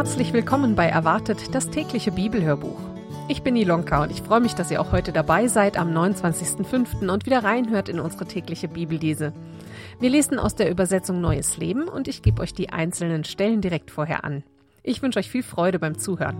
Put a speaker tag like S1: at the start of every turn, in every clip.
S1: Herzlich willkommen bei Erwartet, das tägliche Bibelhörbuch. Ich bin Ilonka und ich freue mich, dass ihr auch heute dabei seid am 29.05. und wieder reinhört in unsere tägliche Bibellese. Wir lesen aus der Übersetzung Neues Leben und ich gebe euch die einzelnen Stellen direkt vorher an. Ich wünsche euch viel Freude beim Zuhören.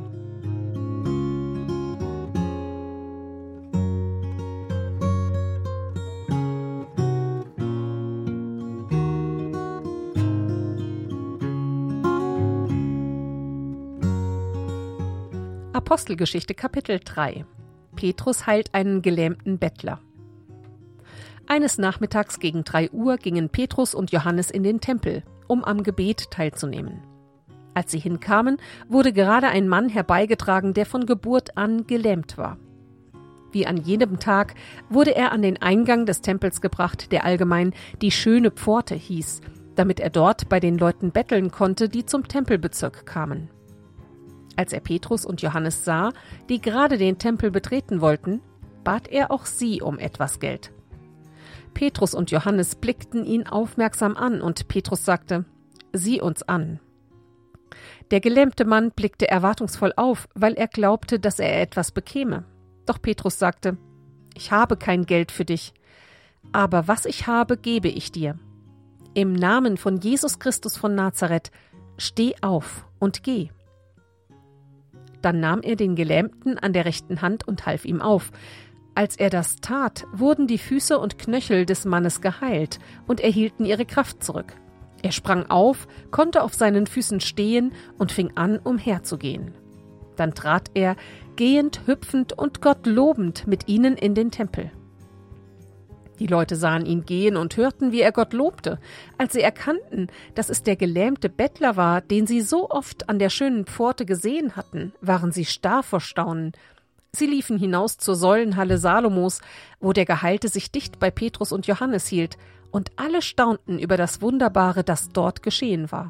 S1: Apostelgeschichte Kapitel 3. Petrus heilt einen gelähmten Bettler. Eines Nachmittags gegen 3 Uhr gingen Petrus und Johannes in den Tempel, um am Gebet teilzunehmen. Als sie hinkamen, wurde gerade ein Mann herbeigetragen, der von Geburt an gelähmt war. Wie an jedem Tag wurde er an den Eingang des Tempels gebracht, der allgemein die schöne Pforte hieß, damit er dort bei den Leuten betteln konnte, die zum Tempelbezirk kamen. Als er Petrus und Johannes sah, die gerade den Tempel betreten wollten, bat er auch sie um etwas Geld. Petrus und Johannes blickten ihn aufmerksam an und Petrus sagte: „Sieh uns an." Der gelähmte Mann blickte erwartungsvoll auf, weil er glaubte, dass er etwas bekäme. Doch Petrus sagte: „Ich habe kein Geld für dich, aber was ich habe, gebe ich dir. Im Namen von Jesus Christus von Nazareth, steh auf und geh." Dann nahm er den Gelähmten an der rechten Hand und half ihm auf. Als er das tat, wurden die Füße und Knöchel des Mannes geheilt und erhielten ihre Kraft zurück. Er sprang auf, konnte auf seinen Füßen stehen und fing an, umherzugehen. Dann trat er, gehend, hüpfend und Gott lobend, mit ihnen in den Tempel. Die Leute sahen ihn gehen und hörten, wie er Gott lobte. Als sie erkannten, dass es der gelähmte Bettler war, den sie so oft an der schönen Pforte gesehen hatten, waren sie starr vor Staunen. Sie liefen hinaus zur Säulenhalle Salomos, wo der Geheilte sich dicht bei Petrus und Johannes hielt, und alle staunten über das Wunderbare, das dort geschehen war.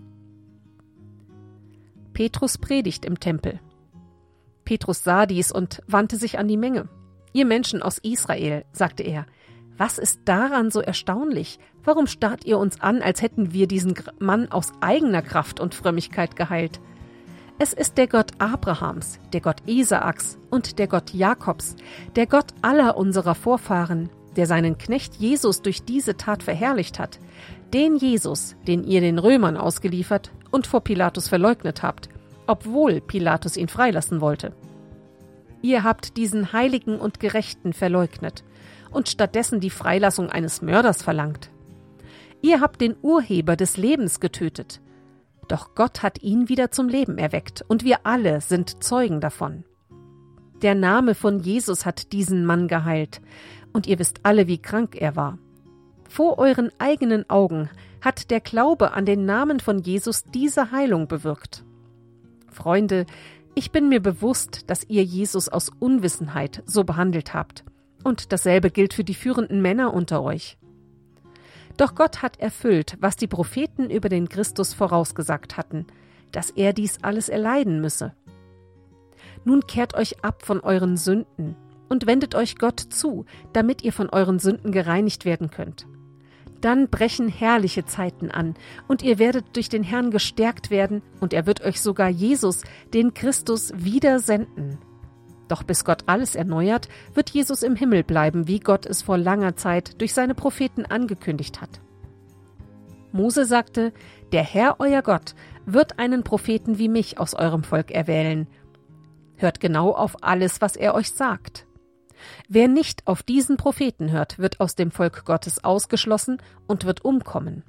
S1: Petrus predigt im Tempel. Petrus sah dies und wandte sich an die Menge. »Ihr Menschen aus Israel«, sagte er, »was ist daran so erstaunlich? Warum starrt ihr uns an, als hätten wir diesen Mann aus eigener Kraft und Frömmigkeit geheilt? Es ist der Gott Abrahams, der Gott Isaaks und der Gott Jakobs, der Gott aller unserer Vorfahren, der seinen Knecht Jesus durch diese Tat verherrlicht hat. Den Jesus, den ihr den Römern ausgeliefert und vor Pilatus verleugnet habt, obwohl Pilatus ihn freilassen wollte. Ihr habt diesen Heiligen und Gerechten verleugnet und stattdessen die Freilassung eines Mörders verlangt. Ihr habt den Urheber des Lebens getötet. Doch Gott hat ihn wieder zum Leben erweckt und wir alle sind Zeugen davon. Der Name von Jesus hat diesen Mann geheilt und ihr wisst alle, wie krank er war. Vor euren eigenen Augen hat der Glaube an den Namen von Jesus diese Heilung bewirkt. Freunde, ich bin mir bewusst, dass ihr Jesus aus Unwissenheit so behandelt habt. Und dasselbe gilt für die führenden Männer unter euch. Doch Gott hat erfüllt, was die Propheten über den Christus vorausgesagt hatten, dass er dies alles erleiden müsse. Nun kehrt euch ab von euren Sünden und wendet euch Gott zu, damit ihr von euren Sünden gereinigt werden könnt. Dann brechen herrliche Zeiten an und ihr werdet durch den Herrn gestärkt werden und er wird euch sogar Jesus, den Christus, wieder senden. Doch bis Gott alles erneuert, wird Jesus im Himmel bleiben, wie Gott es vor langer Zeit durch seine Propheten angekündigt hat. Mose sagte, der Herr, euer Gott, wird einen Propheten wie mich aus eurem Volk erwählen. Hört genau auf alles, was er euch sagt. Wer nicht auf diesen Propheten hört, wird aus dem Volk Gottes ausgeschlossen und wird umkommen.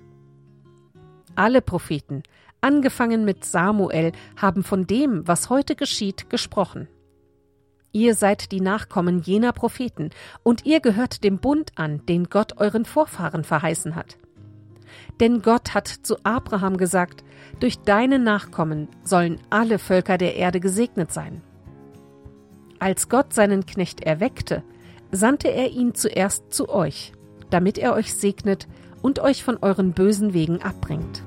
S1: Alle Propheten, angefangen mit Samuel, haben von dem, was heute geschieht, gesprochen. Ihr seid die Nachkommen jener Propheten, und ihr gehört dem Bund an, den Gott euren Vorfahren verheißen hat. Denn Gott hat zu Abraham gesagt, durch deine Nachkommen sollen alle Völker der Erde gesegnet sein. Als Gott seinen Knecht erweckte, sandte er ihn zuerst zu euch, damit er euch segnet und euch von euren bösen Wegen abbringt.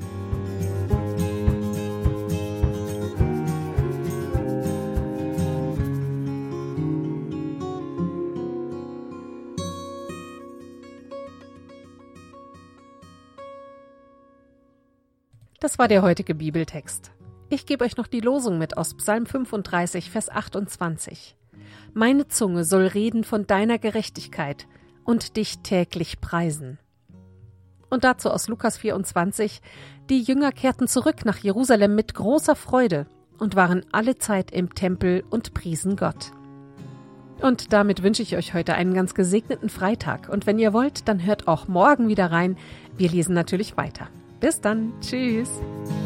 S1: Das war der heutige Bibeltext. Ich gebe euch noch die Losung mit aus Psalm 35, Vers 28. Meine Zunge soll reden von deiner Gerechtigkeit und dich täglich preisen. Und dazu aus Lukas 24, die Jünger kehrten zurück nach Jerusalem mit großer Freude und waren alle Zeit im Tempel und priesen Gott. Und damit wünsche ich euch heute einen ganz gesegneten Freitag. Und wenn ihr wollt, dann hört auch morgen wieder rein. Wir lesen natürlich weiter. Bis dann. Tschüss.